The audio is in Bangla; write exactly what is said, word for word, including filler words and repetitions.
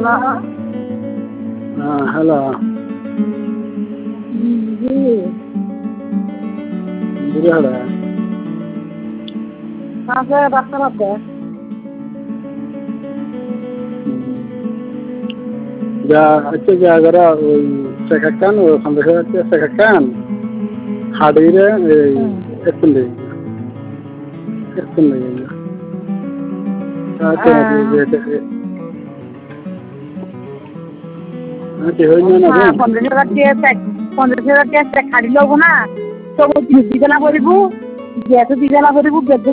हेलो हाँ हेलो जी बुढ़ाड़ा कहाँ से बात कर रहे हैं? যা হচ্ছে জায়গাটা ওই শেখা খান ওখান থেকে হচ্ছে শেখা খান হাডিরে এই একটু লেগে একটু লেগে আচ্ছা আচ্ছা হয়ে না हाँ पंद्रह हजार टे पंद्रह हजार टे खाड़ी लोग ना तो वो दिदेला करू जेतु दिदेला करू